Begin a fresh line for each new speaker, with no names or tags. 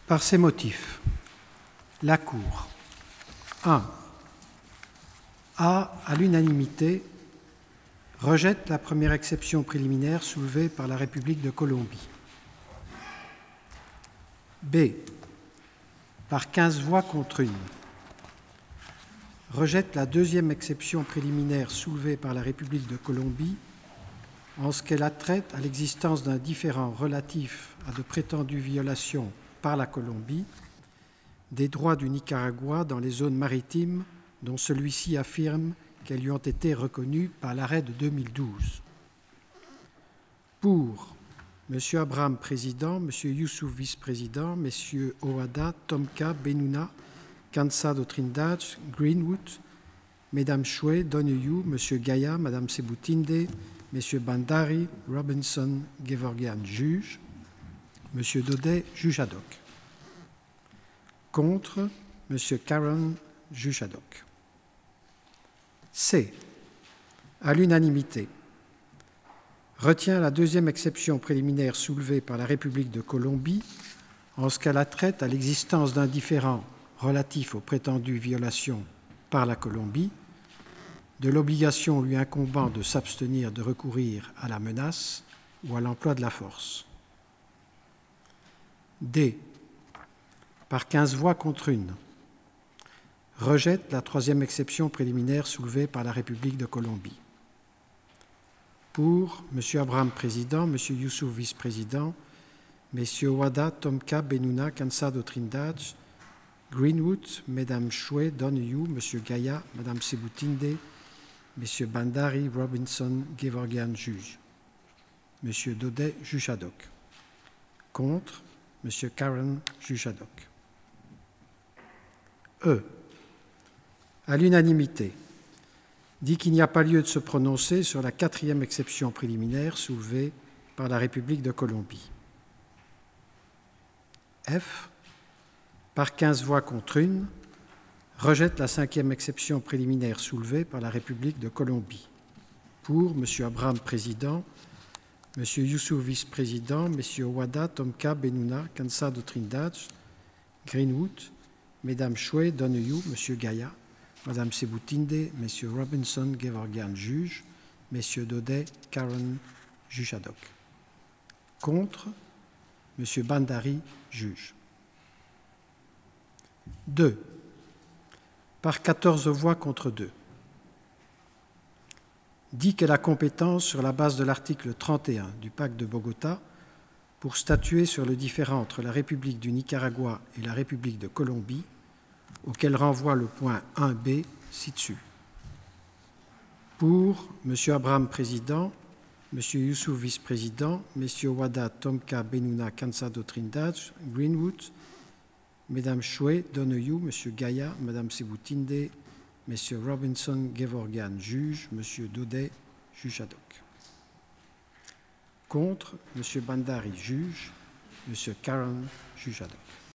Par ces motifs, la Cour 1. A, à l'unanimité, rejette la première exception préliminaire soulevée par la République de Colombie. B, par 15 voix contre 1, rejette la deuxième exception préliminaire soulevée par la République de Colombie en ce qu'elle a trait à l'existence d'un différend relatif à de prétendues violations par la Colombie des droits du Nicaragua dans les zones maritimes dont celui-ci affirme qu'elles lui ont été reconnues par l'arrêt de 2012. Pour M. Abraham, président, M. Youssouf, vice-président, M. Owada, Tomka, Bennouna, Cansado Trindade, Greenwood, Mme Chouet, Donoghue, M. Gaya, Mme Sebutinde, M. Bandari, Robinson, Gevorgyan, juge, M. Daudet, juge ad hoc. Contre, M. Caron, juge ad hoc. C, à l'unanimité, retient la deuxième exception préliminaire soulevée par la République de Colombie en ce qu'elle a trait à l'existence d'un différend relatif aux prétendues violations par la Colombie, de l'obligation lui incombant de s'abstenir de recourir à la menace ou à l'emploi de la force. D, par 15 voix contre 1, rejette la troisième exception préliminaire soulevée par la République de Colombie. Pour M. Abraham, président, M. Youssouf, vice-président, M. Owada, Tomka, Bennouna, Cansado Trindade, Greenwood, Mme Chouet, Donoghue, M. Gaya, Mme Sebutinde, M. Bandari, Robinson, Gevorgyan, juge. M. Daudet, juge ad hoc. Contre, M. Caron, juge ad hoc. E, à l'unanimité, dit qu'il n'y a pas lieu de se prononcer sur la quatrième exception préliminaire soulevée par la République de Colombie. F, par 15 voix contre 1, rejette la cinquième exception préliminaire soulevée par la République de Colombie. Pour M. Abraham, président, M. Youssouf, vice-président, M. Owada, Tomka, Bennouna, Cansado Trindade, Greenwood, Mme Chouet, Donoghue, M. Gaya, Mme Sebutinde, M. Robinson, Gevorgyan, juge, M. Daudet, Caron, juge ad hoc. Contre, M. Bandari, juge. 2. Par 14 voix contre 2, dit qu'elle a compétence sur la base de l'article 31 du Pacte de Bogota pour statuer sur le différend entre la République du Nicaragua et la République de Colombie, auquel renvoie le point 1b ci-dessus. Pour M. Abraham, président, M. Youssouf, vice-président, M. Owada, Tomka, Bennouna, Cansado Trindade, Greenwood, Mme Chouet, Donoghue, M. Gaya, Mme Sebutinde, M. Robinson, Gevorgyan, juge, M. Daudet, juge ad hoc. Contre, M. Bandari, juge, M. Caron, juge ad hoc.